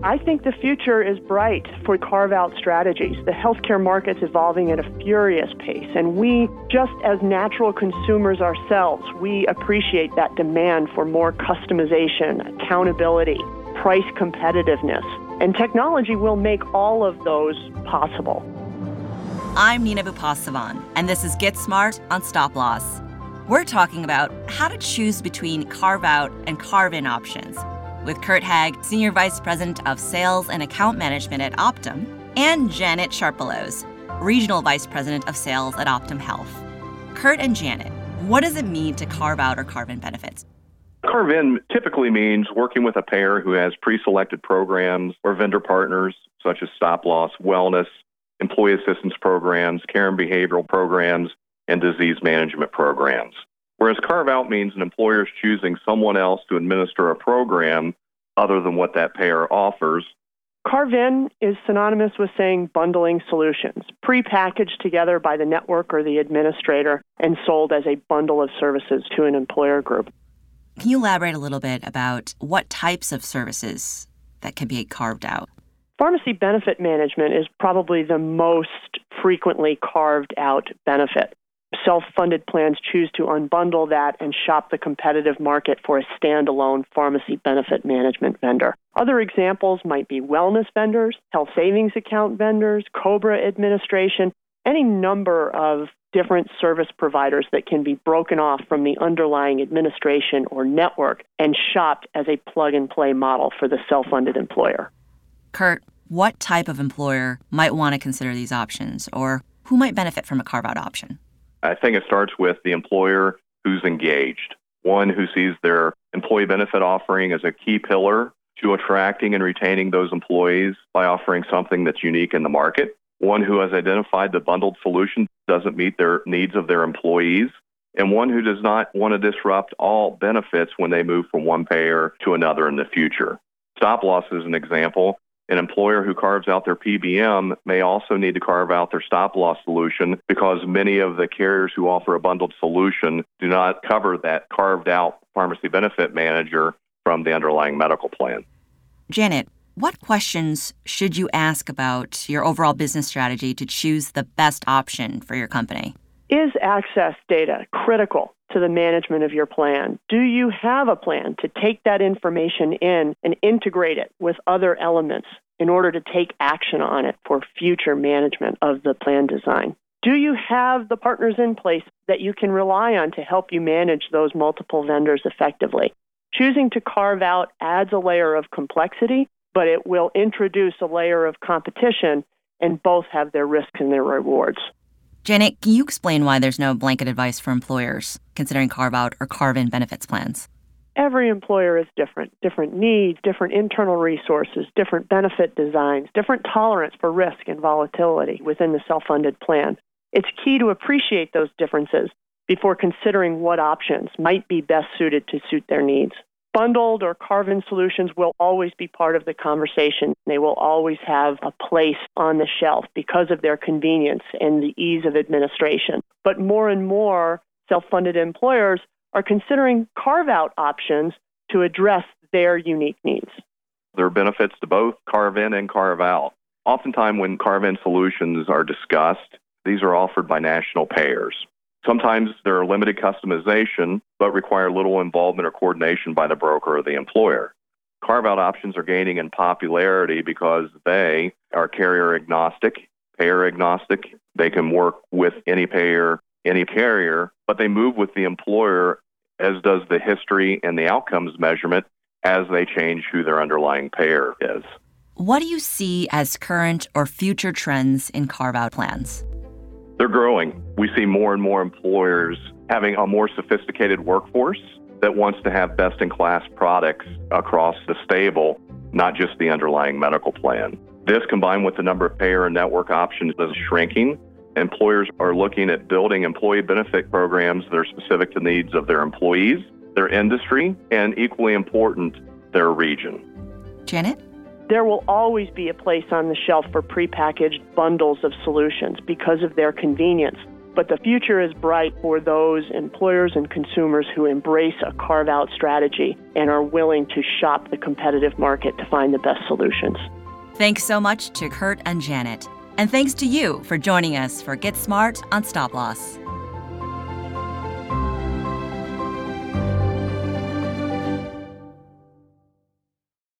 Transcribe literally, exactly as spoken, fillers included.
I think the future is bright for carve-out strategies. The healthcare market's evolving at a furious pace, and we, just as natural consumers ourselves, we appreciate that demand for more customization, accountability, price competitiveness, and technology will make all of those possible. I'm Nina Bupasavan, and this is Get Smart on Stop Loss. We're talking about how to choose between carve-out and carve-in options with Kurt Hagg, Senior Vice President of Sales and Account Management at Optum, and Janet Sharpelows, Regional Vice President of Sales at Optum Health. Kurt and Janet, what does it mean to carve out or carve in benefits? Carve-in typically means working with a payer who has pre-selected programs or vendor partners such as stop-loss, wellness, employee assistance programs, care and behavioral programs, and disease management programs. Whereas carve-out means an employer is choosing someone else to administer a program other than what that payer offers. Carve-in is synonymous with saying bundling solutions, pre-packaged together by the network or the administrator and sold as a bundle of services to an employer group. Can you elaborate a little bit about what types of services that can be carved out? Pharmacy benefit management is probably the most frequently carved out benefit. Self-funded plans choose to unbundle that and shop the competitive market for a standalone pharmacy benefit management vendor. Other examples might be wellness vendors, health savings account vendors, COBRA administration, any number of different service providers that can be broken off from the underlying administration or network and shopped as a plug-and-play model for the self-funded employer. Kurt, what type of employer might want to consider these options, or who might benefit from a carve-out option? I think it starts with the employer who's engaged, one who sees their employee benefit offering as a key pillar to attracting and retaining those employees by offering something that's unique in the market, one who has identified the bundled solution doesn't meet their needs of their employees, and one who does not want to disrupt all benefits when they move from one payer to another in the future. Stop loss is an example. An employer who carves out their P B M may also need to carve out their stop-loss solution because many of the carriers who offer a bundled solution do not cover that carved-out pharmacy benefit manager from the underlying medical plan. Janet, what questions should you ask about your overall business strategy to choose the best option for your company? Is access data critical to the management of your plan? Do you have a plan to take that information in and integrate it with other elements in order to take action on it for future management of the plan design? Do you have the partners in place that you can rely on to help you manage those multiple vendors effectively? Choosing to carve out adds a layer of complexity, but it will introduce a layer of competition, and both have their risks and their rewards. Janet, can you explain why there's no blanket advice for employers considering carve-out or carve-in benefits plans? Every employer is different. Different needs, different internal resources, different benefit designs, different tolerance for risk and volatility within the self-funded plan. It's key to appreciate those differences before considering what options might be best suited to suit their needs. Bundled or carve-in solutions will always be part of the conversation. They will always have a place on the shelf because of their convenience and the ease of administration. But more and more self-funded employers are considering carve-out options to address their unique needs. There are benefits to both carve-in and carve-out. Oftentimes when carve-in solutions are discussed, these are offered by national payers. Sometimes they're limited customization, but require little involvement or coordination by the broker or the employer. Carve-out options are gaining in popularity because they are carrier agnostic, payer agnostic. They can work with any payer, any carrier, but they move with the employer, as does the history and the outcomes measurement as they change who their underlying payer is. What do you see as current or future trends in carve-out plans? They're growing. We see more and more employers having a more sophisticated workforce that wants to have best-in-class products across the stable, not just the underlying medical plan. This, combined with the number of payer and network options, is shrinking. Employers are looking at building employee benefit programs that are specific to the needs of their employees, their industry, and equally important, their region. Janet? There will always be a place on the shelf for prepackaged bundles of solutions because of their convenience. But the future is bright for those employers and consumers who embrace a carve-out strategy and are willing to shop the competitive market to find the best solutions. Thanks so much to Kurt and Janet. And thanks to you for joining us for Get Smart on Stop Loss.